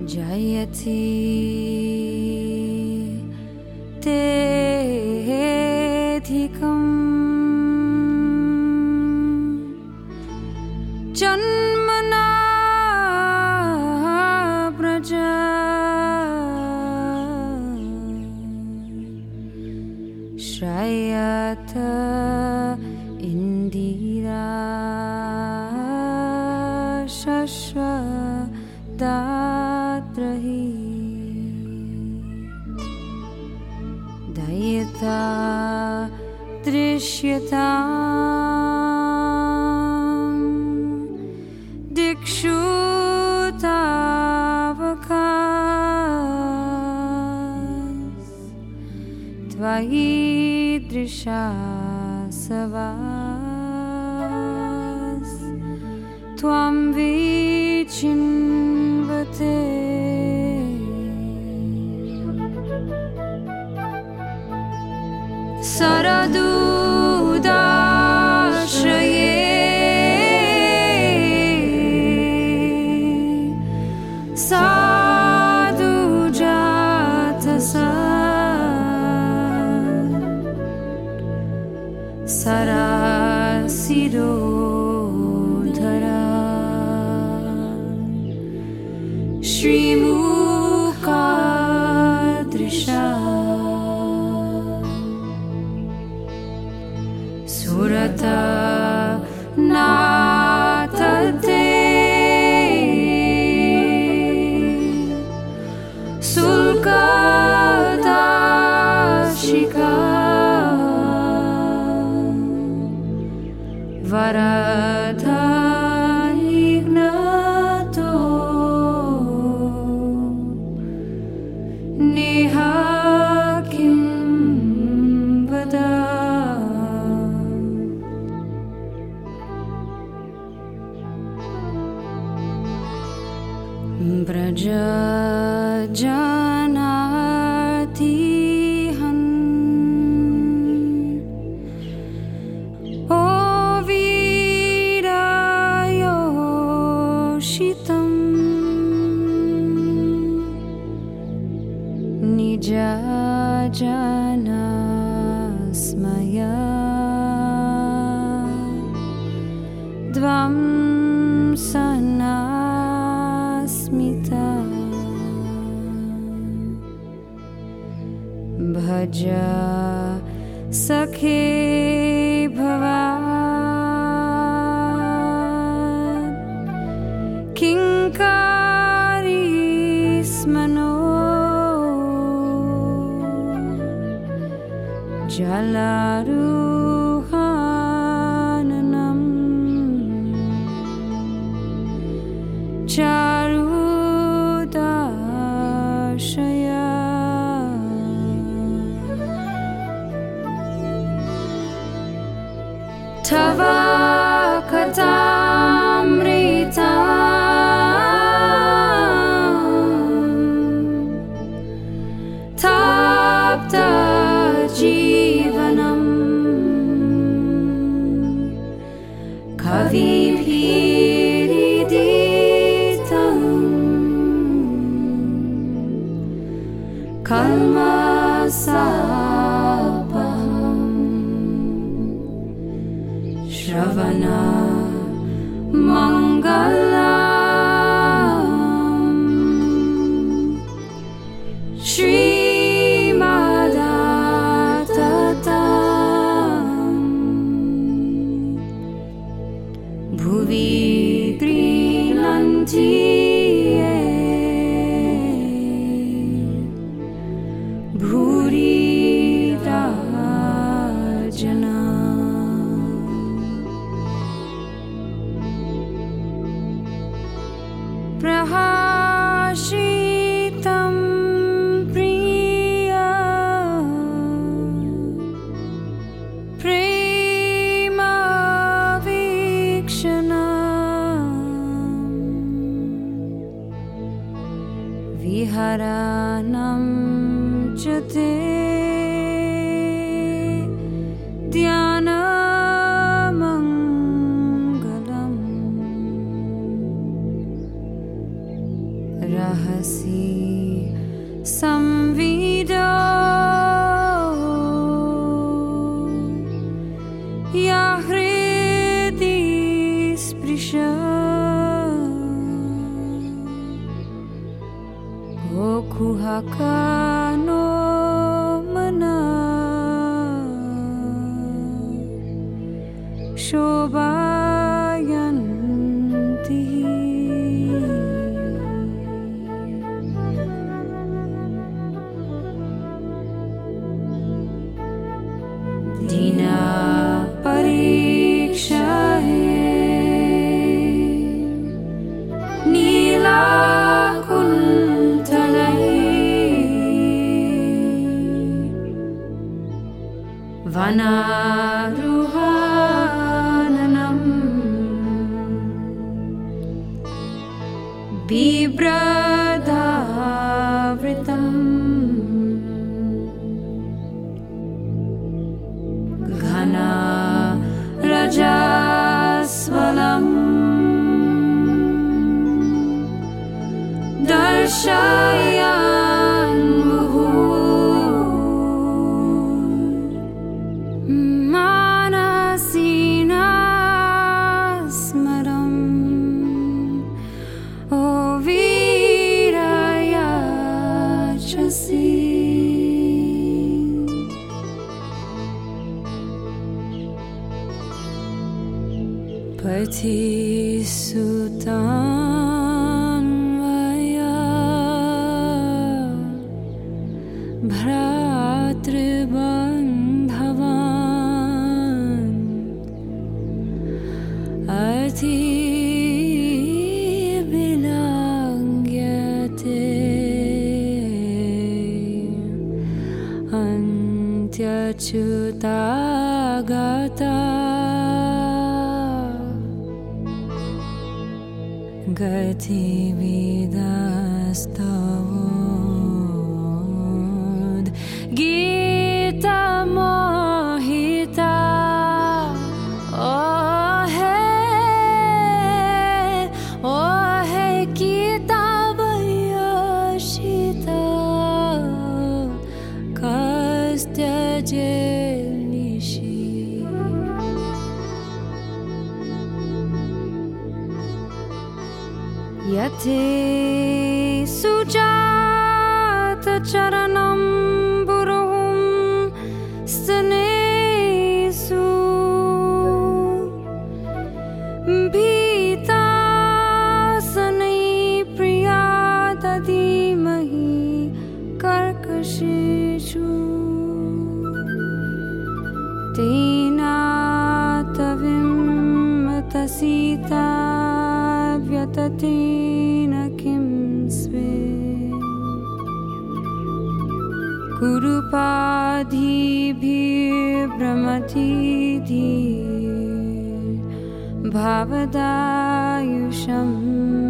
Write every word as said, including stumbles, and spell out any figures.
जयति तेऽधिकम् जन्मना प्रजा श्रयत इन्दिरा शश्वदात्रहि दयिता दृश्यता दिक्षु तावकास् त्वयि दृशा सवास् त्वं विचिन्वते सरदूदाश्रये साधुजातसा सरासिरोधरा श्रीमुखादृशा सुरता नातते शुल्कदाशिका वरदायिग्नातो नेहा किं वद व्रजजानातिहन् ओ वीरायोषितं निजजनस्मया द्वं सन्नास्मिता भज सखे भवान् किङ्कारी स्मनो जलारुहाननं चारुदाशया तव कथामृता तप्तजीवनं कविभिरीदितं कल्मषापहं श्रवणा मङ्गलम् श्रीमदाततं भुवि गृह्णन्ति ये भूरिदा जना प्रहासितं प्रिया प्रेमावीक्षणा विहरणं च ते ध्यानमङ्गलम् रहस्यं मनसि संविदो या हृदि स्पृश कुहकानो मना शोभायन्ति दीना परीक्षाहे नीला वनारुहाननं बिभ्रदावृतम् घना रजस्वलम् दर्शयान् पथिसुतान्वया भ्रातृबान्धवान् अतिविलङ्घ्यते अन्त्यच्युतागता गतिविदस्तवोद् गीतमोहिता ओ हे ओ हे गीतावयोषिता कस्त्यजे यथे सुजातचरणं बुरुहं स्तनेषु भीतासनै प्रिया दधीमहि कर्कशेषु तेनातविमतसीता व्यततेन किं स्वे कुरूपाधिभिर्भ्रमति धीर् भावदायुषम्